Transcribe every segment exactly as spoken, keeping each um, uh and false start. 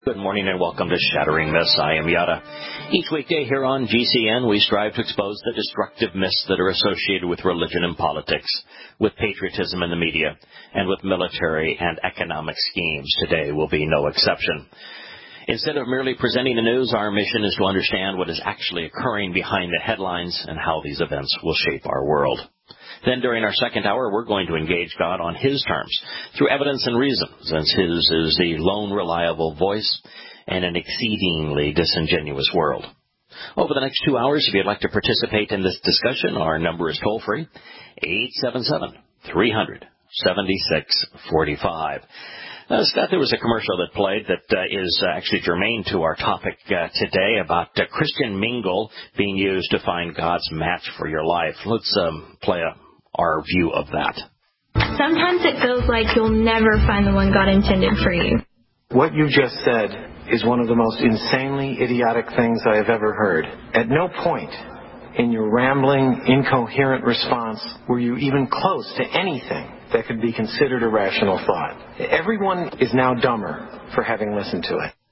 Good morning and welcome to Shattering Myths. I am Yada. Each weekday here on G C N, we strive to expose the destructive myths that are associated with religion and politics, with patriotism in the media, and with military and economic schemes. Today will be no exception. Instead of merely presenting the news, our mission is to understand what is actually occurring behind the headlines and how these events will shape our world. Then during our second hour, we're going to engage God on His terms, through evidence and reason, since His is the lone reliable voice in an exceedingly disingenuous world. Over the next two hours, if you'd like to participate in this discussion, our number is toll-free, eight seven seven, three hundred, seventy-six forty-five. Uh, Scott, there was a commercial that played that uh, is uh, actually germane to our topic uh, today about uh, Christian mingle being used to find God's match for your life. Let's um, play a our view of that. Sometimes it feels like you'll never find the one God intended for you. What you just said is one of the most insanely idiotic things I have ever heard. At no point in your rambling, incoherent response were you even close to anything that could be considered a rational thought. Everyone is now dumber for having listened to it.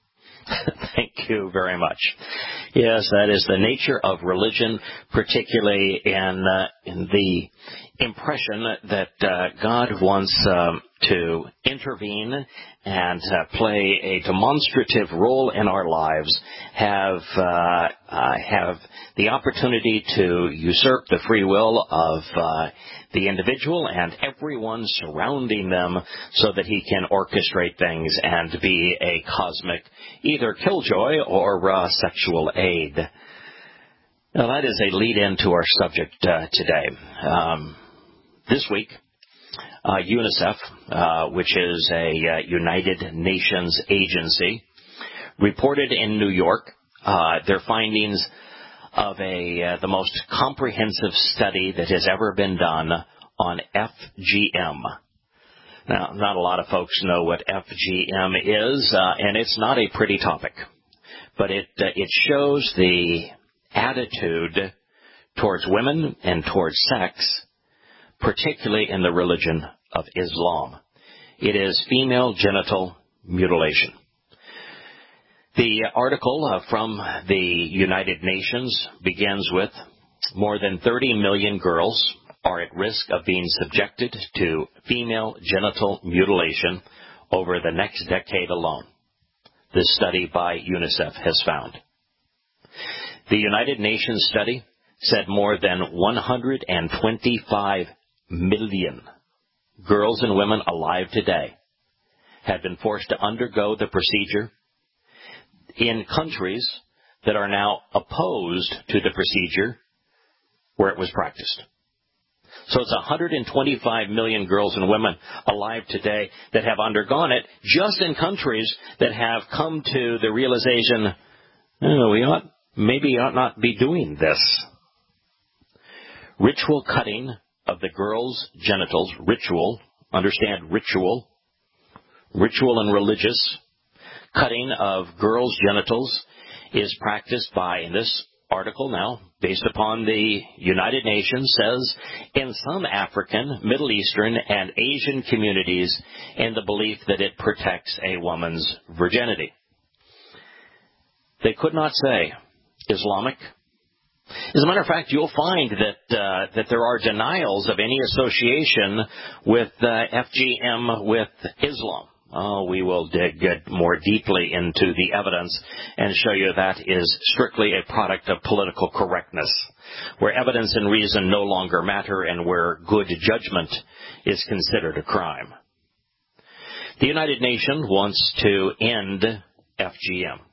Thank you very much. Yes, that is the nature of religion, particularly in uh, in the impression that uh, God wants um, to intervene and uh, play a demonstrative role in our lives, have uh, uh, have the opportunity to usurp the free will of uh, the individual and everyone surrounding them so that he can orchestrate things and be a cosmic either killjoy or uh, sexual aid. Now, that is a lead-in to our subject uh, today. Um, this week, uh, UNICEF, uh, which is a uh, United Nations agency, reported in New York uh, their findings of a uh, the most comprehensive study that has ever been done on F G M. Now, not a lot of folks know what F G M is, uh, and it's not a pretty topic, but it uh, it shows the attitude towards women and towards sex, particularly in the religion of Islam. It is female genital mutilation. The article uh, from the United Nations begins with, more than thirty million girls are at risk of being subjected to female genital mutilation over the next decade alone. This study by UNICEF has found. The United Nations study said more than one hundred twenty-five million girls and women alive today had been forced to undergo the procedure in countries that are now opposed to the procedure where it was practiced. So it's one hundred twenty-five million girls and women alive today that have undergone it, just in countries that have come to the realization, oh, we ought, maybe ought not be doing this. Ritual cutting of the girls' genitals, ritual, understand ritual, ritual and religious, cutting of girls' genitals is practiced by, in this article now, based upon the United Nations, says, in some African, Middle Eastern, and Asian communities in the belief that it protects a woman's virginity. They could not say Islamic. As a matter of fact, you'll find that uh, that there are denials of any association with uh, F G M with Islam. Oh, we will dig more deeply into the evidence and show you that is strictly a product of political correctness, where evidence and reason no longer matter and where good judgment is considered a crime. The United Nations wants to end F G M.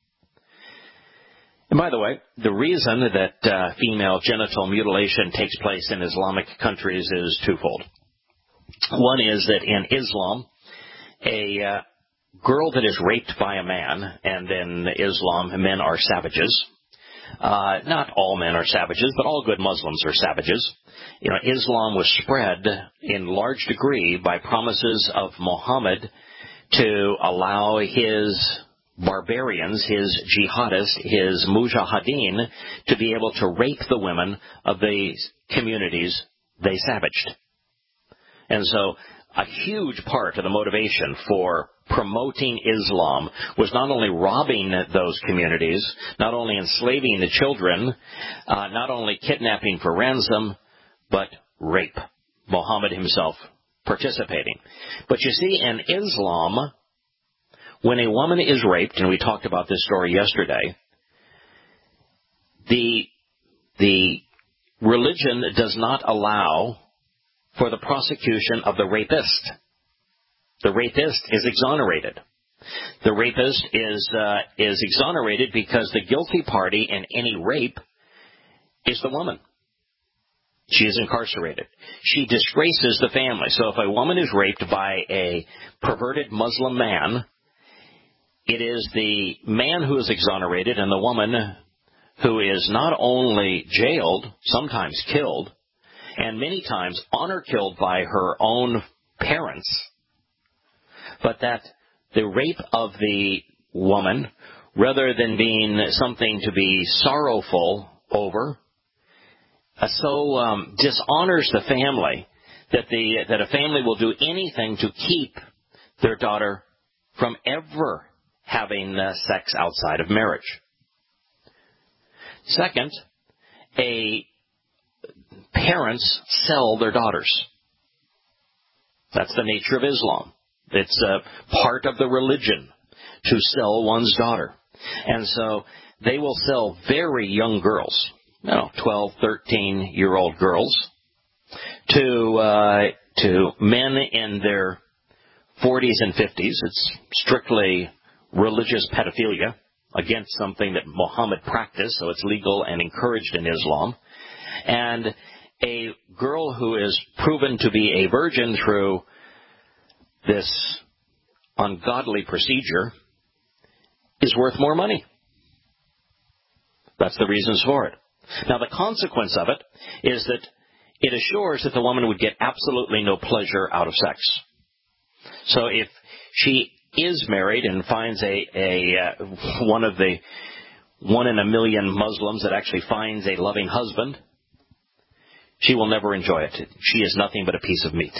And by the way, the reason that uh, female genital mutilation takes place in Islamic countries is twofold. One is that in Islam, a uh, girl that is raped by a man, and in Islam, men are savages. Uh, not all men are savages, but all good Muslims are savages. You know, Islam was spread in large degree by promises of Muhammad to allow his barbarians, his jihadists, his mujahideen, to be able to rape the women of the communities they savaged. And so a huge part of the motivation for promoting Islam was not only robbing those communities, not only enslaving the children, uh, not only kidnapping for ransom, but rape. Muhammad himself participating. But you see, in Islam, when a woman is raped, and we talked about this story yesterday, the, the religion does not allow for the prosecution of the rapist. The rapist is exonerated. The rapist is uh, is exonerated because the guilty party in any rape is the woman. She is incarcerated. She disgraces the family. So if a woman is raped by a perverted Muslim man, it is the man who is exonerated and the woman who is not only jailed, sometimes killed, and many times honor killed by her own parents, but that the rape of the woman, rather than being something to be sorrowful over, uh, so um, dishonors the family that the that a family will do anything to keep their daughter from ever having uh, sex outside of marriage. Second, a parents sell their daughters. That's the nature of Islam. It's a part of the religion to sell one's daughter. And so they will sell very young girls, you know, twelve, thirteen-year-old girls, to uh, to men in their forties and fifties. It's strictly religious pedophilia against something that Muhammad practiced, so it's legal and encouraged in Islam. And a girl who is proven to be a virgin through this ungodly procedure is worth more money. That's the reasons for it. Now, the consequence of it is that it assures that the woman would get absolutely no pleasure out of sex. So if she is married and finds a, a uh, one of the one in a million Muslims that actually finds a loving husband, she will never enjoy it. She is nothing but a piece of meat.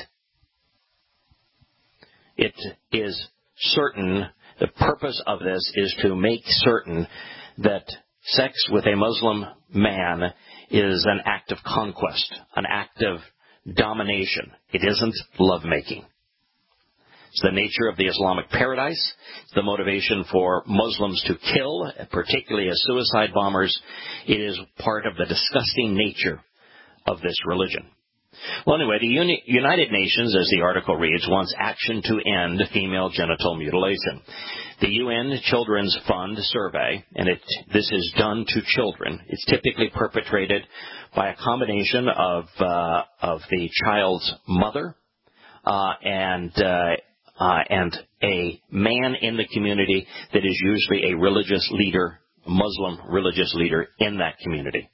It is certain, the purpose of this is to make certain that sex with a Muslim man is an act of conquest, an act of domination. It isn't lovemaking. It's the nature of the Islamic paradise. It's the motivation for Muslims to kill, particularly as suicide bombers. It is part of the disgusting nature of this religion. Well, anyway, the Uni- United Nations, as the article reads, wants action to end female genital mutilation. The U N Children's Fund survey, and it, this is done to children. It's typically perpetrated by a combination of uh, of the child's mother uh, and uh, uh, and a man in the community that is usually a religious leader, Muslim religious leader in that community.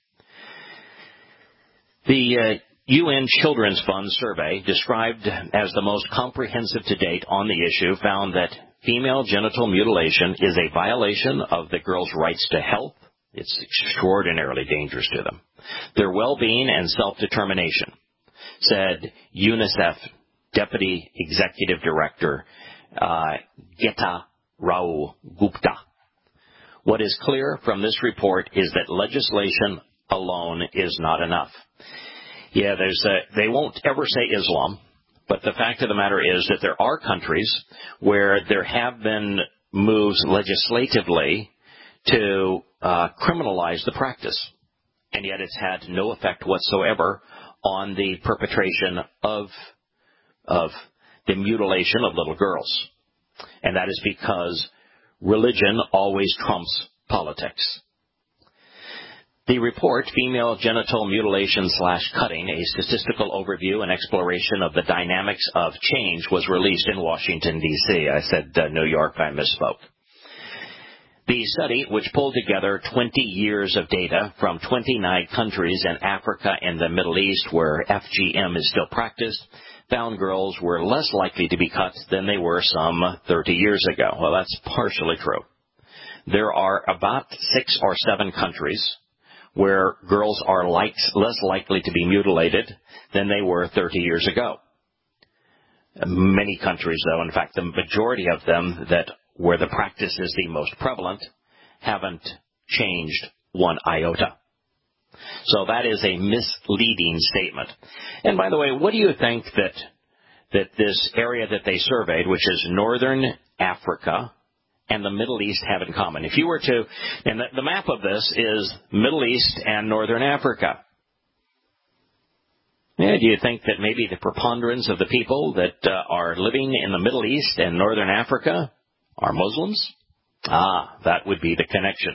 The uh, U N Children's Fund survey, described as the most comprehensive to date on the issue, found that female genital mutilation is a violation of the girls' rights to health. It's extraordinarily dangerous to them. Their well-being and self-determination, said UNICEF Deputy Executive Director uh, Gita Rao Gupta. What is clear from this report is that legislation alone is not enough. Yeah, there's a, they won't ever say Islam, but the fact of the matter is that there are countries where there have been moves legislatively to uh, criminalize the practice, and yet it's had no effect whatsoever on the perpetration of of the mutilation of little girls. And that is because religion always trumps politics. The report, Female Genital Mutilation slash Cutting, a statistical overview and exploration of the dynamics of change, was released in Washington, D C I said uh, New York, I misspoke. The study, which pulled together twenty years of data from twenty-nine countries in Africa and the Middle East where F G M is still practiced, found girls were less likely to be cut than they were some thirty years ago. Well, that's partially true. There are about six or seven countries where girls are like, less likely to be mutilated than they were thirty years ago. Many countries, though, in fact, the majority of them that where the practice is the most prevalent, haven't changed one iota. So that is a misleading statement. And by the way, what do you think that that this area that they surveyed, which is northern Africa and the Middle East, have in common? If you were to, and the, the map of this is Middle East and northern Africa. Yeah, do you think that maybe the preponderance of the people that uh, are living in the Middle East and northern Africa are Muslims? Ah, that would be the connection.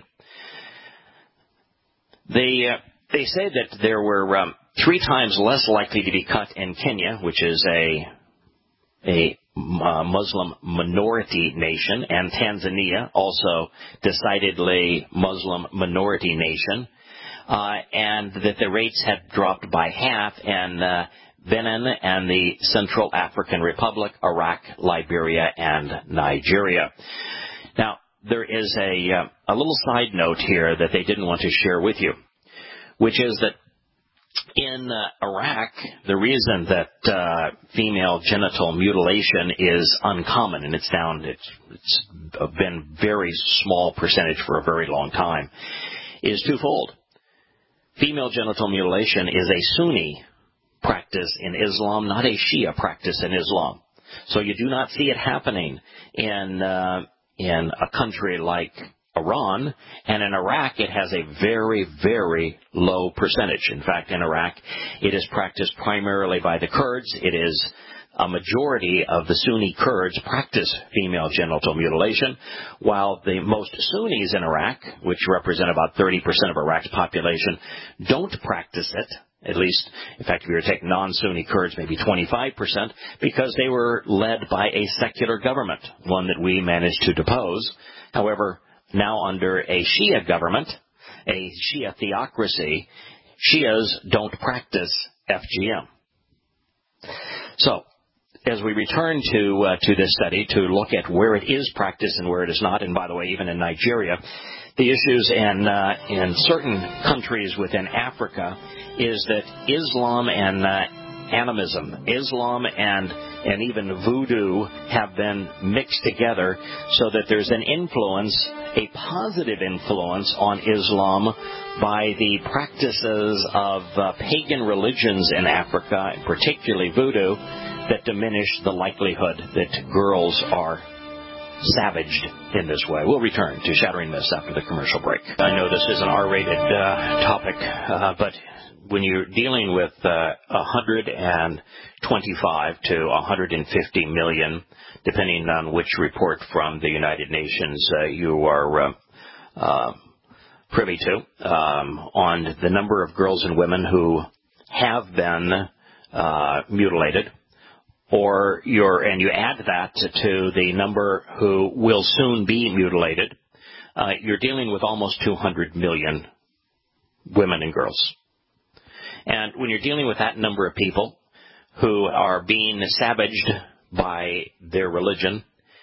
They uh, they say that there were um, three times less likely to be cut in Kenya, which is a a uh, Muslim minority nation, and Tanzania, also decidedly Muslim minority nation, uh, and that the rates had dropped by half in uh, Benin and the Central African Republic, Iraq, Liberia, and Nigeria. Now, there is a, uh, a little side note here that they didn't want to share with you, which is that in uh, Iraq, the reason that uh, female genital mutilation is uncommon, and it's down, it's, it's been very small percentage for a very long time, is twofold. Female genital mutilation is a Sunni practice in Islam, not a Shia practice in Islam. So you do not see it happening in uh, in a country like Iran, and in Iraq it has a very, very low percentage. In fact, in Iraq it is practiced primarily by the Kurds. It is a majority of the Sunni Kurds practice female genital mutilation, while the most Sunnis in Iraq, which represent about thirty percent of Iraq's population, don't practice it. At least, in fact, if you were to take non-Sunni Kurds, maybe twenty-five percent, because they were led by a secular government, one that we managed to depose. However, now under a Shia government, a Shia theocracy, Shias don't practice F G M. So, as we return to uh, to this study to look at where it is practiced and where it is not, and by the way, even in Nigeria, the issues in uh, in certain countries within Africa is that Islam and uh, animism, Islam and and even voodoo have been mixed together so that there's an influence, a positive influence on Islam by the practices of uh, pagan religions in Africa, and particularly voodoo, that diminish the likelihood that girls are savaged in this way. We'll return to Shattering Myths after the commercial break. I know this is an R-rated uh, topic, uh, but when you're dealing with uh, one hundred twenty-five to one hundred fifty million, depending on which report from the United Nations uh, you are uh, uh, privy to, um, on the number of girls and women who have been uh, mutilated, or your, and you add that to the number who will soon be mutilated, uh, you're dealing with almost two hundred million women and girls. And when you're dealing with that number of people who are being savaged by their religion,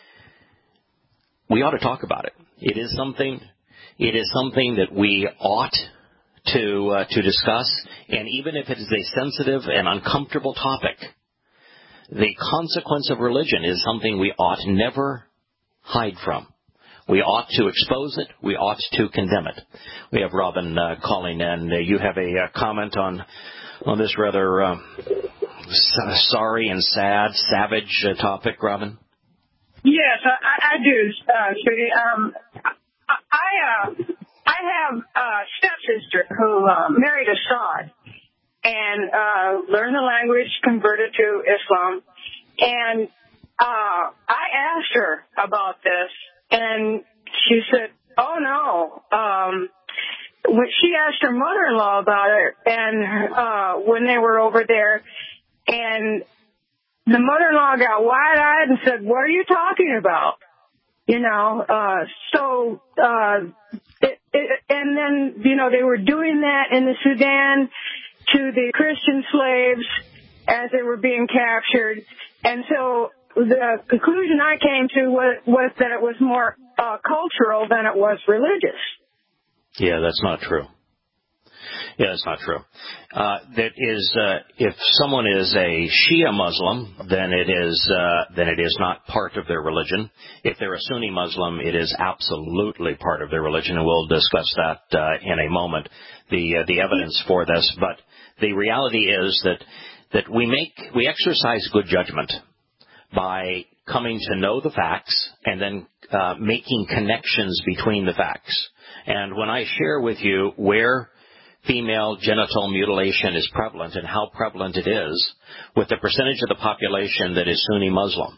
we ought to talk about it. It is something, it is something that we ought to uh, to discuss, and even if it is a sensitive and uncomfortable topic, the consequence of religion is something we ought never hide from. We ought to expose it. We ought to condemn it. We have Robin uh, calling in. Uh, you have a uh, comment on on this rather uh, s- sorry and sad, savage uh, topic, Robin? Yes, I, I do, uh, Trudy. Um, I uh, I have a stepsister who uh, married Assad and uh, learned the language, converted to Islam, and uh, I asked her about this. And she said, oh, no. Um, when she asked her mother-in-law about it, and uh, when they were over there, and the mother-in-law got wide-eyed and said, what are you talking about? You know, uh, so, uh, it, it, and then, you know, they were doing that in the Sudan to the Christian slaves as they were being captured. And so the conclusion I came to was, was that it was more uh, cultural than it was religious. Yeah, that's not true. Yeah, that's not true. Uh, that is, uh, if someone is a Shia Muslim, then it is, uh, then it is not part of their religion. If they're a Sunni Muslim, it is absolutely part of their religion, and we'll discuss that uh, in a moment, the uh, the evidence for this. But the reality is that that we make we exercise good judgment by coming to know the facts and then uh, making connections between the facts. And when I share with you where female genital mutilation is prevalent and how prevalent it is, with the percentage of the population that is Sunni Muslim,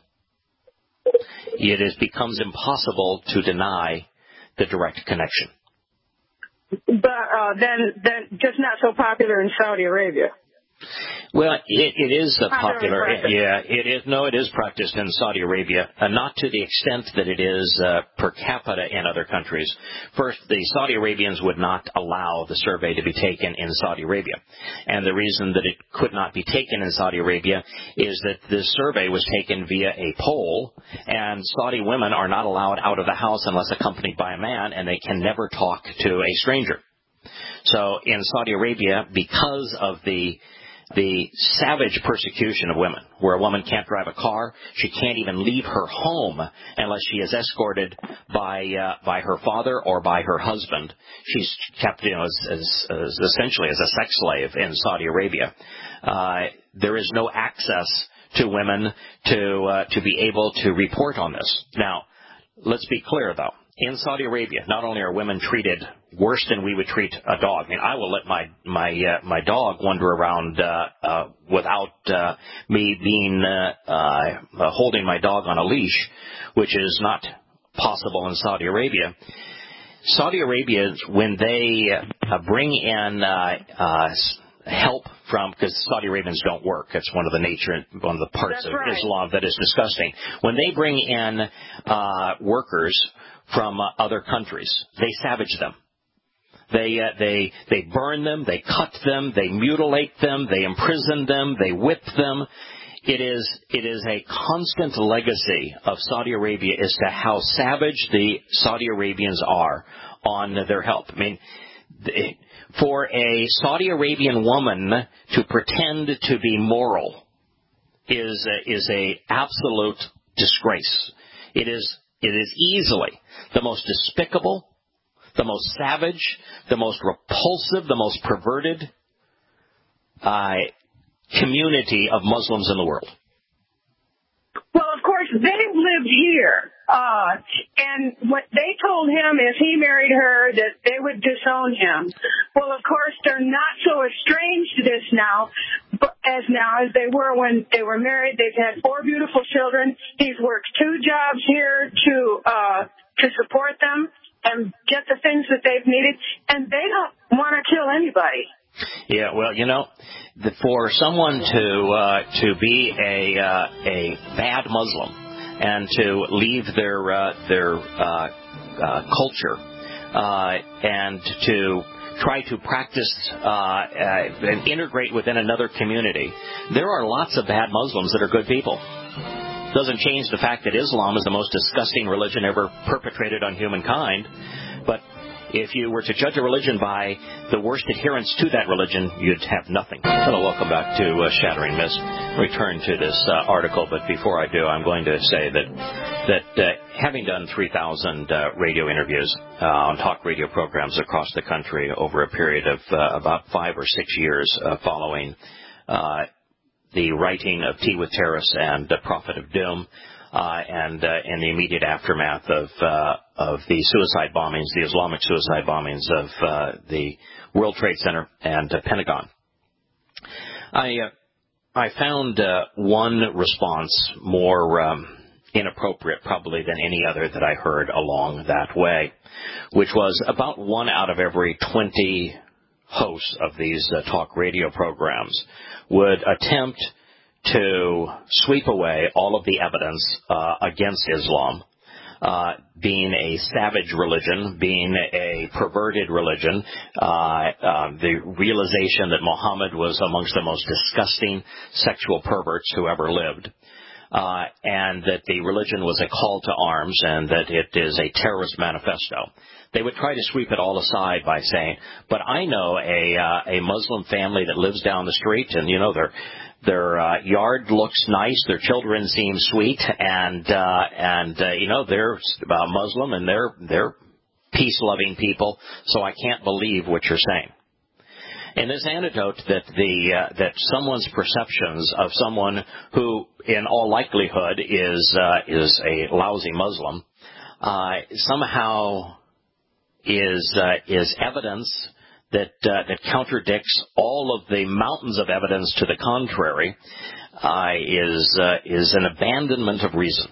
it is, becomes impossible to deny the direct connection. But uh, then, then just not so popular in Saudi Arabia. Well, it, it is a popular, practiced. yeah, it is, no, it is practiced in Saudi Arabia, uh, not to the extent that it is uh, per capita in other countries. First, the Saudi Arabians would not allow the survey to be taken in Saudi Arabia. And the reason that it could not be taken in Saudi Arabia is that this survey was taken via a poll, and Saudi women are not allowed out of the house unless accompanied by a man, and they can never talk to a stranger. So in Saudi Arabia, because of the the savage persecution of women, where a woman can't drive a car, she can't even leave her home unless she is escorted by uh, by her father or by her husband. She's kept, you know, as, as, as essentially as a sex slave in Saudi Arabia. Uh, there is no access to women to uh, to be able to report on this. Now, let's be clear, though. In Saudi Arabia, not only are women treated worse than we would treat a dog. I mean, I will let my my uh, my dog wander around uh, uh, without uh, me being uh, uh, holding my dog on a leash, which is not possible in Saudi Arabia. Saudi Arabia, when they uh, bring in uh, uh, help from, because Saudi Arabians don't work. It's one of the nature, one of the parts That's of right. Islam that is disgusting. When they bring in uh, workers from uh, other countries, they savage them. They uh, they they burn them, they cut them, they mutilate them, they imprison them, they whip them. It is it is a constant legacy of Saudi Arabia as to how savage the Saudi Arabians are on their help. I mean, they, for a Saudi Arabian woman to pretend to be moral is a, is a absolute disgrace. It is it is easily the most despicable, the most savage, the most repulsive, the most perverted uh, community of Muslims in the world. Well, of course, they lived here, uh, and what they told him if he married her that they would disown him. Well, of course, they're not so estranged to this now, but as now as they were when they were married. They've had four beautiful children. He's worked two jobs here to uh, to support them and get the things that they've needed, and they don't want to kill anybody. Yeah, well, you know, the, for someone to uh, to be a uh, a bad Muslim and to leave their uh, their uh, uh, culture uh, and to try to practice uh, uh, and integrate within another community, there are lots of bad Muslims that are good people. Doesn't change the fact that Islam is the most disgusting religion ever perpetrated on humankind, but if you were to judge a religion by the worst adherents to that religion, you'd have nothing. Hello, welcome back to uh, Shattering Myths. Return to this uh, article, but before I do, I'm going to say that that uh, having done three thousand uh, radio interviews uh, on talk radio programs across the country over a period of uh, about five or six years uh, following uh, the writing of Tea with Terrace and uh, Prophet of Doom, Uh, and uh, in the immediate aftermath of uh, of the suicide bombings, the Islamic suicide bombings of uh, the World Trade Center and uh, Pentagon, I uh, I found uh, one response more um, inappropriate probably than any other that I heard along that way, which was about one out of every twenty hosts of these uh, talk radio programs would attempt to sweep away all of the evidence uh, against Islam, uh, being a savage religion, being a perverted religion, uh, uh, the realization that Muhammad was amongst the most disgusting sexual perverts who ever lived. uh, and that the religion was a call to arms and that it is a terrorist manifesto. They would try to sweep it all aside by saying, but I know a uh, a Muslim family that lives down the street, and, you know, their their uh, yard looks nice, their children seem sweet, and, uh, and uh, you know, they're uh, Muslim, and they're they're peace-loving people, so I can't believe what you're saying. And this anecdote that the uh, that someone's perceptions of someone who, in all likelihood, is uh, is a lousy Muslim, uh, somehow is uh, is evidence that uh, that contradicts all of the mountains of evidence to the contrary, uh, is uh, is an abandonment of reason.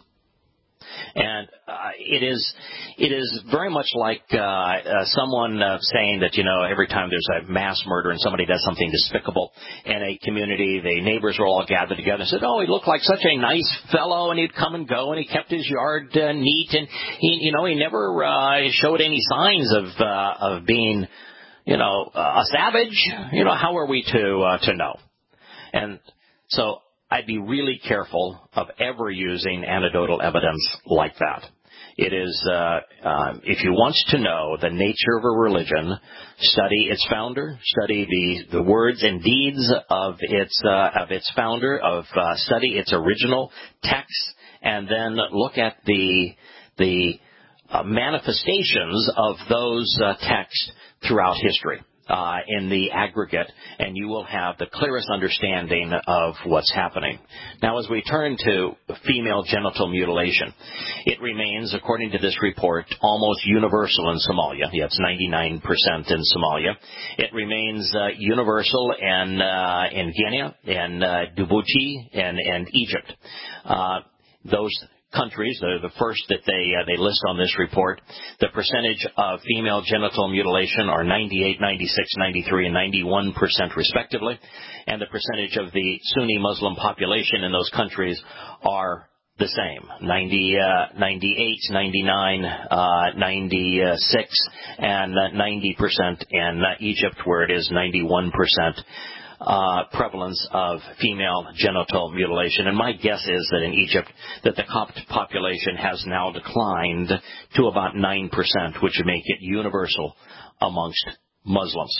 And uh, it is it is very much like uh, uh, someone uh, saying that, you know, every time there's a mass murder and somebody does something despicable in a community, the neighbors are all gathered together and said, oh, he looked like such a nice fellow, and he'd come and go, and he kept his yard uh, neat, and he, you know, he never uh, showed any signs of uh, of being, you know, uh, a savage. You know, how are we to uh, to know? And so I'd be really careful of ever using anecdotal evidence like that. It is, uh, um, if you want to know the nature of a religion, study its founder, study the, the words and deeds of its uh, of its founder, of uh, study its original text, and then look at the the uh, manifestations of those uh, texts throughout history. Uh, in the aggregate, and you will have the clearest understanding of what's happening. Now, as we turn to female genital mutilation, it remains, according to this report, almost universal in Somalia. Yeah, it's ninety-nine percent in Somalia. It remains uh, universal in uh, in Guinea, in uh, Djibouti, and, and Egypt. Uh, those countries, the, the first that they uh, they list on this report, the percentage of female genital mutilation are ninety-eight, ninety-six, ninety-three, and ninety-one percent respectively, and the percentage of the Sunni Muslim population in those countries are the same, ninety, uh, ninety-eight, ninety-nine, uh, ninety-six, and uh, ninety percent in uh, Egypt, where it is ninety-one percent. Uh, prevalence of female genital mutilation. And my guess is that in Egypt that the Copt population has now declined to about nine percent, which would make it universal amongst Muslims.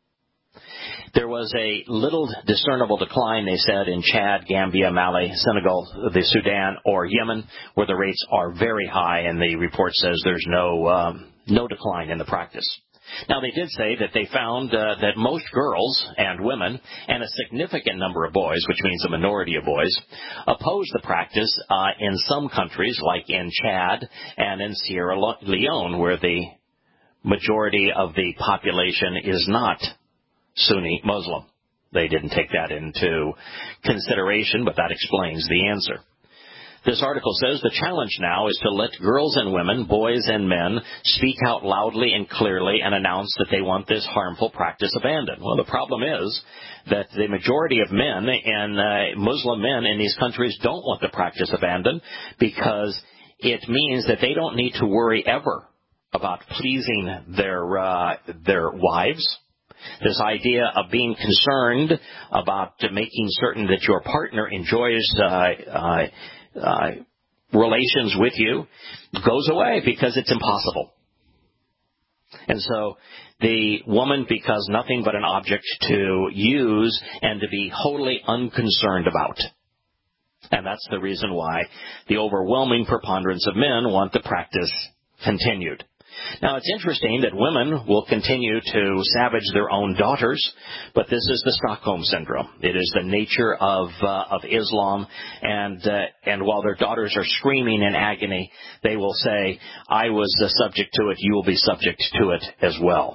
There was a little discernible decline, they said, in Chad, Gambia, Mali, Senegal, the Sudan, or Yemen, where the rates are very high, and the report says there's no um, no decline in the practice. Now, they did say that they found uh, that most girls and women, and a significant number of boys, which means a minority of boys, oppose the practice uh, in some countries, like in Chad and in Sierra Leone, where the majority of the population is not Sunni Muslim. They didn't take that into consideration, but that explains the answer. This article says the challenge now is to let girls and women, boys and men, speak out loudly and clearly and announce that they want this harmful practice abandoned. Well, the problem is that the majority of men and uh, Muslim men in these countries don't want the practice abandoned, because it means that they don't need to worry ever about pleasing their uh, their wives. This idea of being concerned about making certain that your partner enjoys uh, uh Uh, relations with you goes away, because it's impossible. And so the woman becomes nothing but an object to use and to be wholly unconcerned about. And that's the reason why the overwhelming preponderance of men want the practice continued. Now, it's interesting that women will continue to savage their own daughters, but this is the Stockholm Syndrome. It is the nature of uh, of Islam, and uh, and while their daughters are screaming in agony, they will say, I was uh, subject to it, you will be subject to it as well.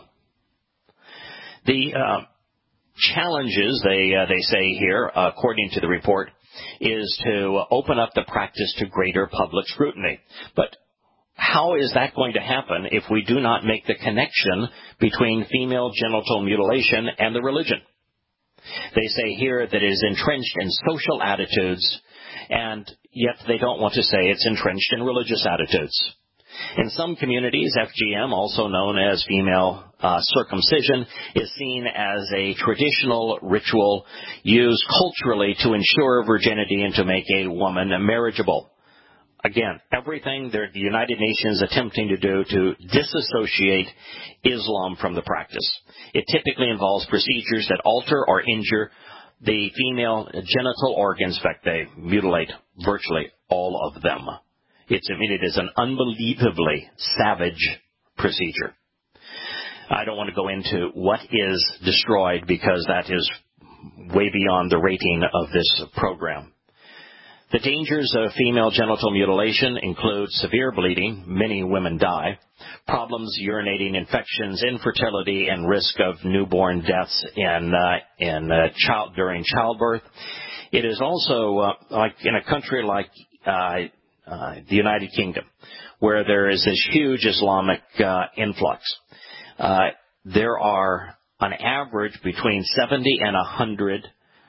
The uh, challenges, they, uh, they say here, uh, according to the report, is to open up the practice to greater public scrutiny. But how is that going to happen if we do not make the connection between female genital mutilation and the religion? They say here that it is entrenched in social attitudes, and yet they don't want to say it's entrenched in religious attitudes. In some communities, F G M, also known as female uh, circumcision, is seen as a traditional ritual used culturally to ensure virginity and to make a woman marriageable. Again, everything the United Nations is attempting to do to disassociate Islam from the practice. It typically involves procedures that alter or injure the female genital organs. In fact, they mutilate virtually all of them. It's, I mean, it is an unbelievably savage procedure. I don't want to go into what is destroyed because that is way beyond the rating of this program. The dangers of female genital mutilation include severe bleeding, many women die, problems urinating, infections, infertility, and risk of newborn deaths in, uh, in uh, child, during childbirth. It is also, uh, like in a country like uh, uh, the United Kingdom, where there is this huge Islamic uh, influx. Uh, there are, on average, between seventy and one hundred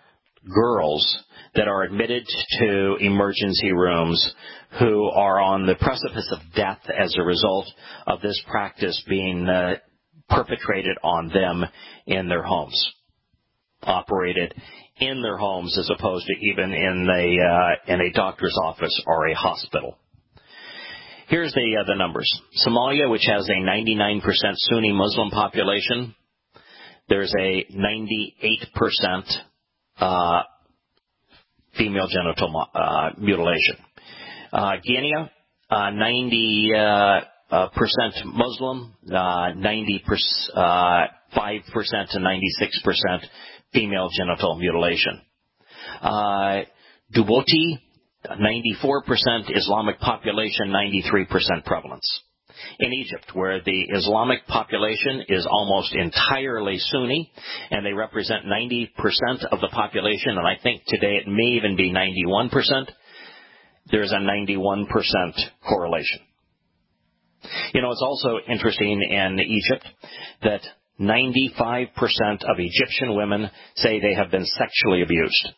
girls that are admitted to emergency rooms who are on the precipice of death as a result of this practice being uh, perpetrated on them in their homes, operated in their homes as opposed to even in a, uh, in a doctor's office or a hospital. Here's the, uh, the numbers. Somalia, which has a ninety-nine percent Sunni Muslim population, there's a ninety-eight percent uh, female genital uh, mutilation. Uh, Guinea, uh, ninety percent Muslim, uh, ninety-five percent to ninety-six percent female genital mutilation. Uh, Djibouti, ninety-four percent Islamic population, ninety-three percent prevalence. In Egypt, where the Islamic population is almost entirely Sunni, and they represent ninety percent of the population, and I think today it may even be ninety-one percent, there's a ninety-one percent correlation. You know, it's also interesting in Egypt that ninety-five percent of Egyptian women say they have been sexually abused.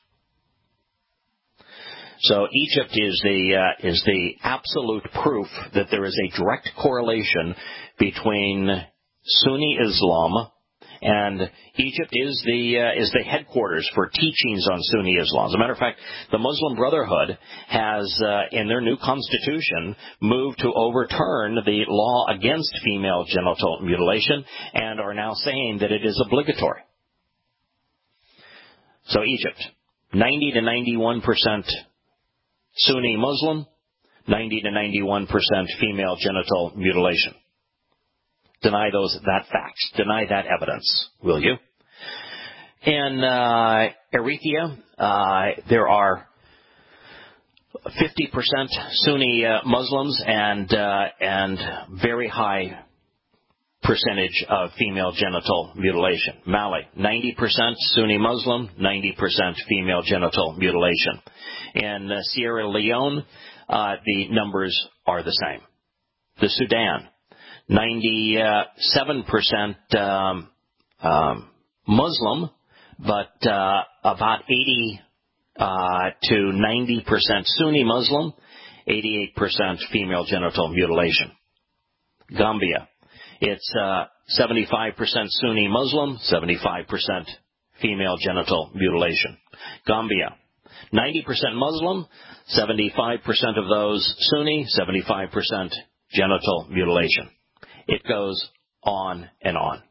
So Egypt is the uh, is the absolute proof that there is a direct correlation between Sunni Islam, and Egypt is the uh, is the headquarters for teachings on Sunni Islam. As a matter of fact, the Muslim Brotherhood has, uh, in their new constitution, moved to overturn the law against female genital mutilation and are now saying that it is obligatory. So Egypt, ninety to ninety-one percent Sunni Muslim, ninety to ninety-one percent female genital mutilation. Deny those that facts. Deny that evidence, will you? In uh, Eritrea, uh, there are fifty percent Sunni uh, Muslims and uh, and very high percentage of female genital mutilation. Mali, ninety percent Sunni Muslim, ninety percent female genital mutilation. In uh, Sierra Leone, uh, the numbers are the same. The Sudan, ninety-seven percent um, um, Muslim, but uh, about eighty uh, to ninety percent Sunni Muslim, eighty-eight percent female genital mutilation. Gambia, it's uh, seventy-five percent Sunni Muslim, seventy-five percent female genital mutilation. Gambia, ninety percent Muslim, seventy-five percent of those Sunni, seventy-five percent genital mutilation. It goes on and on.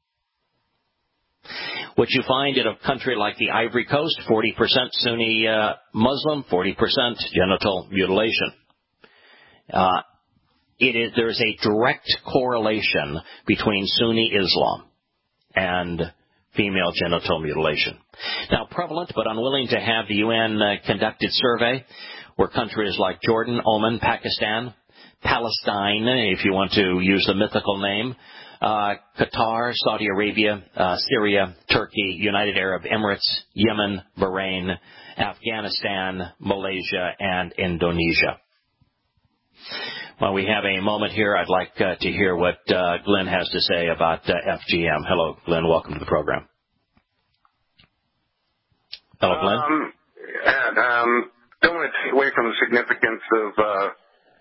What you find in a country like the Ivory Coast, forty percent Sunni uh, Muslim, forty percent genital mutilation. Uh, it is, there is a direct correlation between Sunni Islam and female genital mutilation. Now, prevalent but unwilling to have the U N uh, conducted survey were countries like Jordan, Oman, Pakistan, Palestine, if you want to use the mythical name, uh, Qatar, Saudi Arabia, uh, Syria, Turkey, United Arab Emirates, Yemen, Bahrain, Afghanistan, Malaysia, and Indonesia. While we have a moment here, I'd like uh, to hear what uh, Glenn has to say about uh, F G M. Hello, Glenn. Welcome to the program. Hello, Glenn. Um, and, um, don't want to take away from the significance of uh,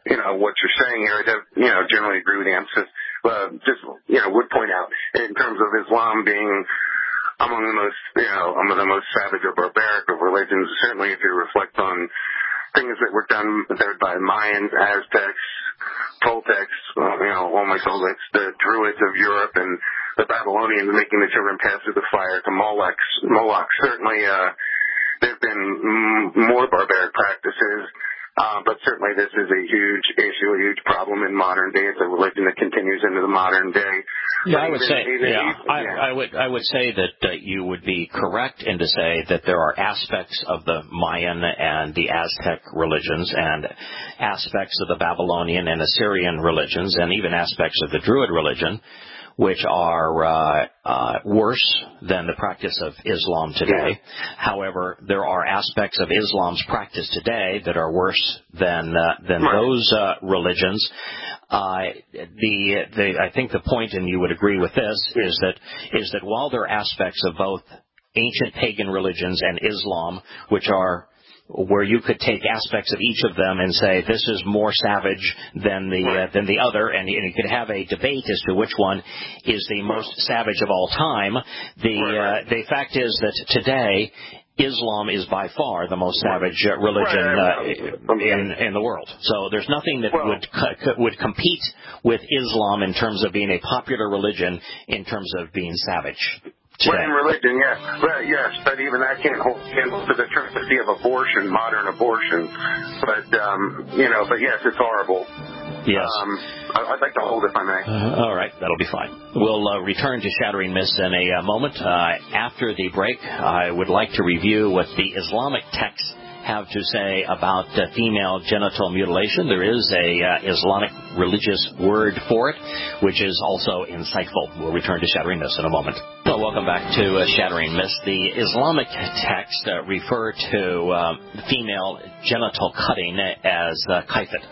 you know, what you're saying here. I do, you know, generally agree with the emphasis. Uh, just, you know, would point out in terms of Islam being among the most, you know, among the most savage or barbaric of religions, certainly if you reflect on things that were done there by Mayans, Aztecs, Toltecs, uh, you know, almost all the, the Druids of Europe and the Babylonians making the children pass through the fire to Molochs, Moloch. Certainly, uh, there have been m- more barbaric practices. Uh, but certainly this is a huge issue, a huge problem in modern day. It's a religion that continues into the modern day. Yeah, I would even, say, even, yeah, even, I, yeah. I would, I would say that uh, you would be correct in to say that there are aspects of the Mayan and the Aztec religions and aspects of the Babylonian and Assyrian religions and even aspects of the Druid religion which are uh, uh, worse than the practice of Islam today. Yeah. However, there are aspects of Islam's practice today that are worse than uh, than right. those uh, religions. Uh, the, the I think the point, and you would agree with this, is that is that while there are aspects of both ancient pagan religions and Islam which are where you could take aspects of each of them and say this is more savage than the uh, than the other, and, and you could have a debate as to which one is the most savage of all time. The uh, the fact is that today Islam is by far the most savage uh, religion uh, in in the world. So there's nothing that well, would co- would compete with Islam in terms of being a popular religion, in terms of being savage. Well, in religion, yes. Well, yes, but even that can't hold candle to the atrocity of abortion, modern abortion. But, um, you know, but yes, it's horrible. Yes. Um, I'd like to hold, if I may. Uh, all right, that'll be fine. We'll uh, return to Shattering Myths in a uh, moment. Uh, after the break, I would like to review what the Islamic texts have to say about uh, female genital mutilation. There is a uh, Islamic religious word for it, which is also insightful. We'll return to Shattering Myths in a moment. Well, welcome back to uh, Shattering Myths. The Islamic texts uh, refer to uh, female genital cutting as uh, kaifat.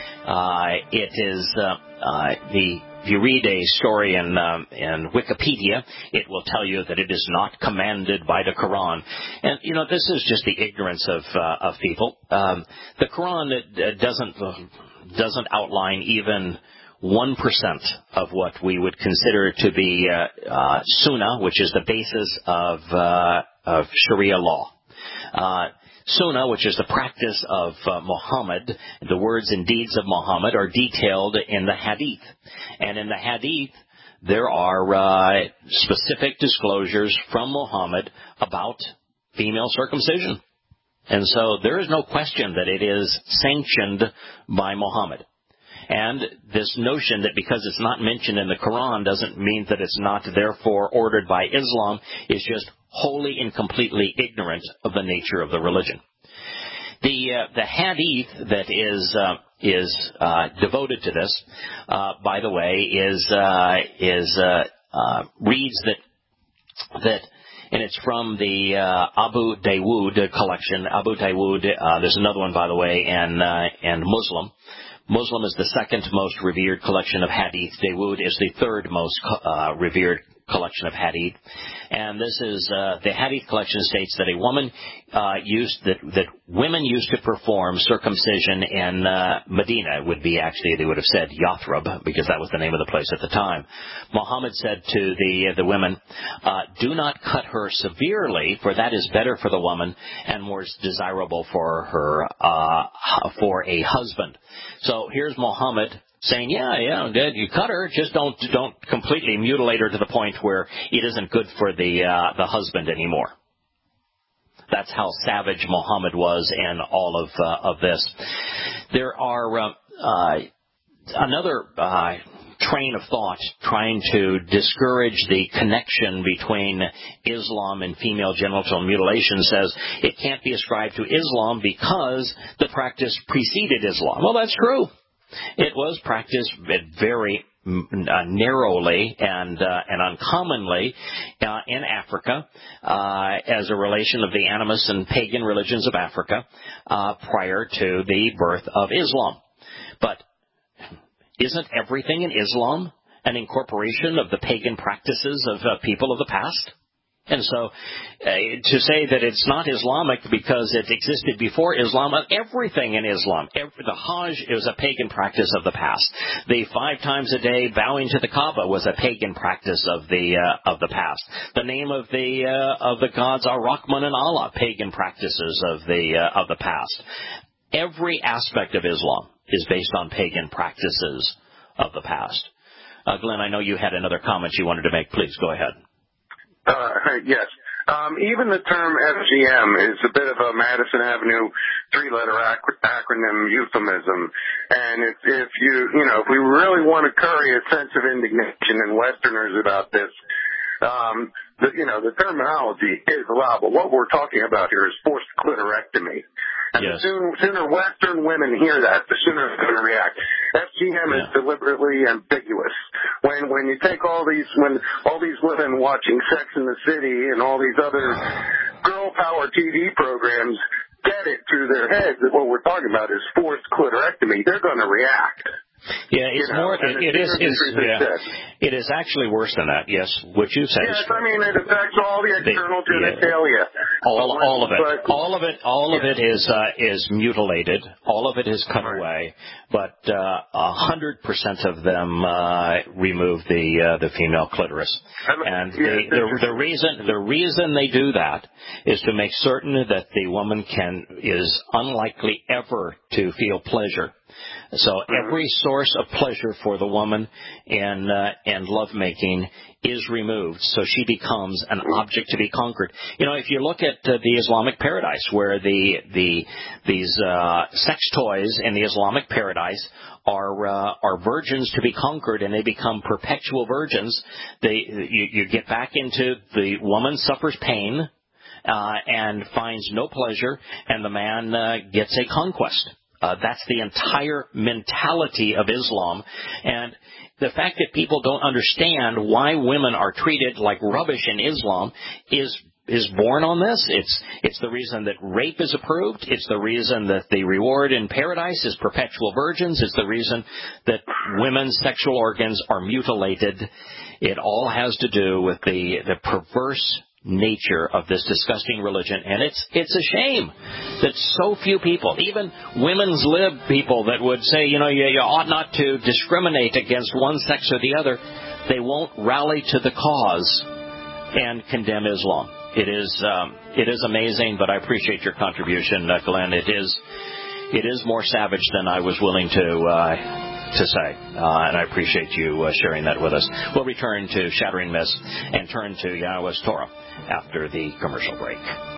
Uh, it is uh, uh, the If you read a story in, um, in Wikipedia, it will tell you that it is not commanded by the Quran. And, you know, this is just the ignorance of, uh, of people. Um, the Quran uh, doesn't, uh, doesn't outline even one percent of what we would consider to be uh, uh, Sunnah, which is the basis of, uh, of Sharia law. Uh, Sunnah, which is the practice of uh, Muhammad, the words and deeds of Muhammad are detailed in the Hadith. And in the Hadith, there are uh, specific disclosures from Muhammad about female circumcision. And so there is no question that it is sanctioned by Muhammad. And this notion that because it's not mentioned in the Quran doesn't mean that it's not therefore ordered by Islam is just wholly and completely ignorant of the nature of the religion. The uh, the hadith that is uh, is uh, devoted to this, uh, by the way, is uh, is uh, uh, reads that that. And it's from the uh, Abu Dawood collection. Abu Dawood, uh, there's another one, by the way, and uh, and Muslim. Muslim is the second most revered collection of hadith. Dawood is the third most uh, revered collection of hadith. And this is, uh, the hadith collection states that a woman uh, used, that, that women used to perform circumcision in uh, Medina. It would be actually, they would have said Yathrib, because that was the name of the place at the time. Muhammad said to the, uh, the women, uh, do not cut her severely, for that is better for the woman and more desirable for her, uh, for a husband. So here's Muhammad saying, yeah, yeah, you cut her, just don't don't completely mutilate her to the point where it isn't good for the uh, the husband anymore. That's how savage Muhammad was in all of uh, of this. There are uh, uh, another uh, train of thought trying to discourage the connection between Islam and female genital mutilation says it can't be ascribed to Islam because the practice preceded Islam. Well, that's true. It was practiced very uh, narrowly and uh, and uncommonly uh, in Africa uh, as a relation of the animist and pagan religions of Africa uh, prior to the birth of Islam. But isn't everything in Islam an incorporation of the pagan practices of uh, people of the past? And so uh, to say that it's not Islamic because it existed before Islam, everything in Islam, every, the Hajj is a pagan practice of the past. The five times a day bowing to the Kaaba was a pagan practice of the uh, of the past. The name of the uh, of the gods Ar-Rahman and Allah, pagan practices of the uh, of the past. Every aspect of Islam is based on pagan practices of the past. Uh, Glenn, I know you had another comment you wanted to make. Please go ahead. Uh, yes. Um, even the term F G M is a bit of a Madison Avenue three-letter ac- acronym euphemism. And if, if you, you know, if we really want to curry a sense of indignation in Westerners about this, um, the, you know, the terminology is allowable. What we're talking about here is forced clitorectomy. And yes. the sooner, sooner Western women hear that, the sooner they're going to react. F G M yeah. is deliberately ambiguous. When when you take all these when all these women watching Sex in the City and all these other girl power T V programs get it through their heads that what we're talking about is forced clitorectomy, they're going to react. Yeah, it's you know, more. It, it is. It's, yeah, it is actually worse than that. Yes, what you said. Yes, is I mean it affects all the external the, genitalia. Yeah, all, all of it. But, all of it. All of yeah. it is uh, is mutilated. All of it is cut right. away. But a uh, hundred percent of them uh, remove the uh, the female clitoris. And yeah, the, the the reason the reason they do that is to make certain that the woman can is unlikely ever to feel pleasure. So every source of pleasure for the woman in uh, in lovemaking is removed, so she becomes an object to be conquered. You know, if you look at uh, the Islamic paradise, where the the these uh, sex toys in the Islamic paradise are uh, are virgins to be conquered, and they become perpetual virgins. They you, you get back into the woman suffers pain uh, and finds no pleasure, and the man uh, gets a conquest. Uh, that's the entire mentality of Islam. And the fact that people don't understand why women are treated like rubbish in Islam is is born on this. It's it's the reason that rape is approved. It's the reason that the reward in paradise is perpetual virgins. It's the reason that women's sexual organs are mutilated. It all has to do with the the perverse nature of this disgusting religion, and it's it's a shame that so few people, even women's lib people that would say, you know, you, you ought not to discriminate against one sex or the other, they won't rally to the cause and condemn Islam. It is um, it is amazing, but I appreciate your contribution, uh, Glenn. It is it is more savage than I was willing to uh, to say, uh, and I appreciate you uh, sharing that with us. We'll return to Shattering Myths and turn to Yahweh's Torah after the commercial break.